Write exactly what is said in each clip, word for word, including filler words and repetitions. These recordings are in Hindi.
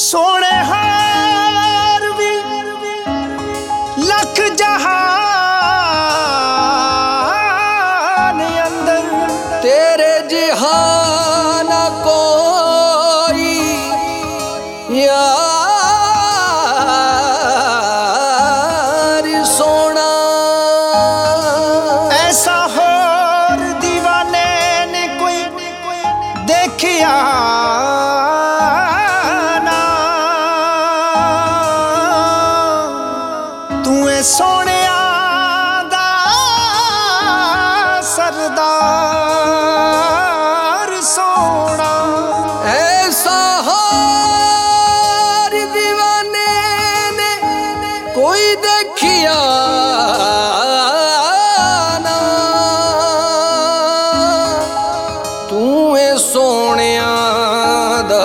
सोने हार भी लख जहान अंदर तेरे जहान कोई यार सोना। ऐसा होर दीवाने ने कोई देखिया ना, तू है सोनिया दा सरदार सोना। ऐसा हार दीवाने ने कोई देखिया ना, तू है सोनिया दा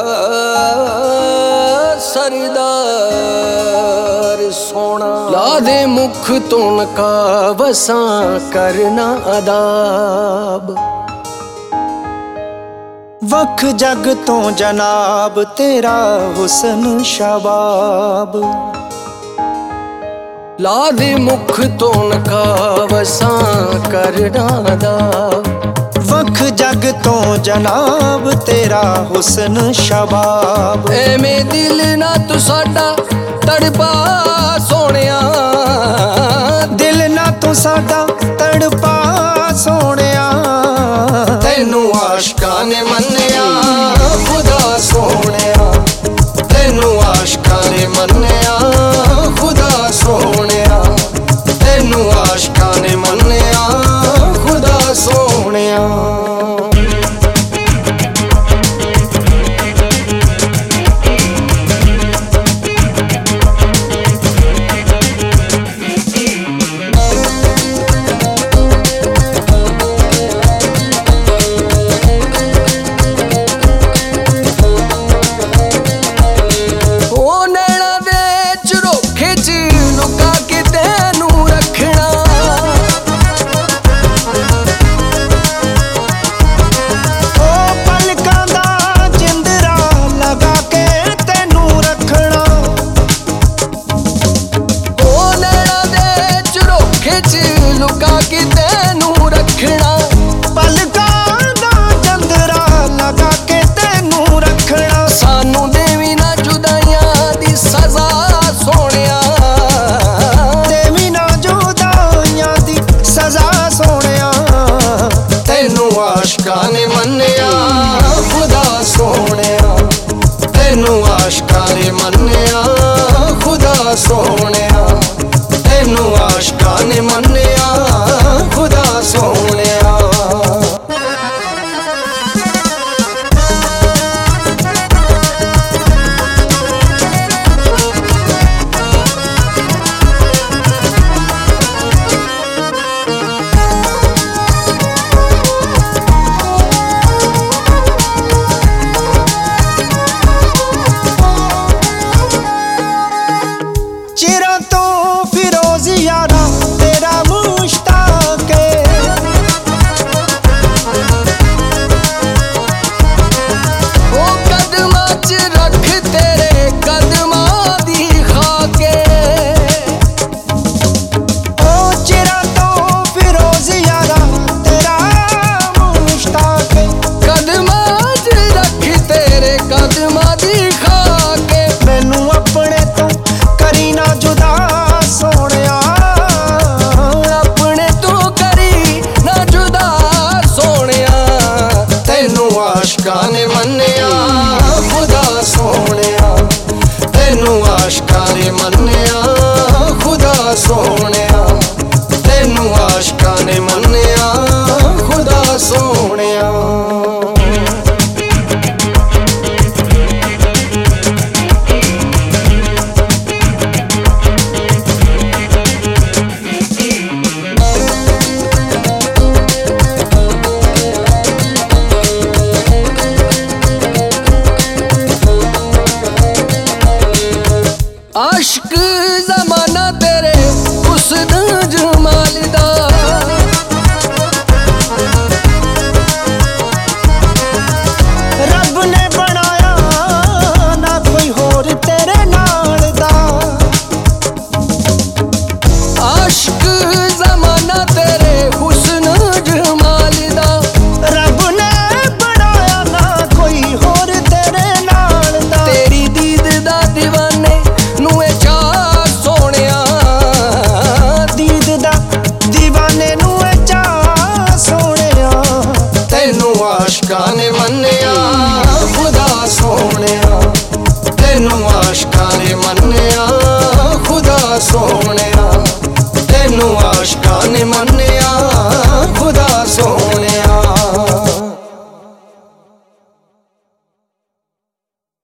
सरदार सोना। ला दे मुख तुनका वसा करना अदाब, वख जग तो जनाब तेरा हुस्न शबाब। ला दे मुख तुनका वसा करना अदाब, वख जग तो जनाब तेरा हुस्न शबाब। एवें दिल ना तू साडा तड़पा सोनिया, दिल ना तू साडा तड़पा सोनिया। तैनू आशिकां ने मन्निया खुदा सोनिया, तैनू आशिकां ने मन्निया खुदा सोनिया, तैनू आशिकां ने मन्निया खुदा सोनिया। लुका के तेनू रखना, पलकां दा चंदरा लगा के तेनू रखना। सानू देवी ना जुदाइयां दी सजा सोनिया, देवी ना जुदाइयां दी सजा सोनिया। तैनू आशिकां ने मन्निया खुदा सोनिया, तैनू आशिकां ने मन्निया खुदा सोनिया, तैनू आशिकां ने मन्निया खुदा सोनिया। चिरा तो फिरोज यारा तेरा मुश्ताक है, ओ कदमां च रख तेरे कदमां दी खाके। ओ चिरा तो फिरोज यारा तेरा मुश्ताक है, कदमां च रख तेरे कदमां दी खाके। मैनू अपने तो करी ना जुदा सोनिया, अपने तू करी ना जुदा सोनिया। तैनू आशिकां ने मन्निया खुदा सोनिया, तैनू आशिकां ने मन्निया खुदा सोनिया, तैनू आशिकां ने मन्निया खुदा सोनिया। आशिक जमाना तेरे हुस्न जमाल दा,